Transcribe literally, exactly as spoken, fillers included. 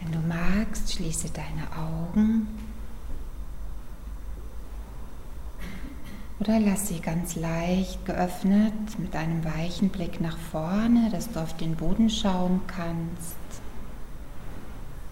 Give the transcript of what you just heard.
Wenn du magst, schließe deine Augen oder lass sie ganz leicht geöffnet mit einem weichen Blick nach vorne, dass du auf den Boden schauen kannst.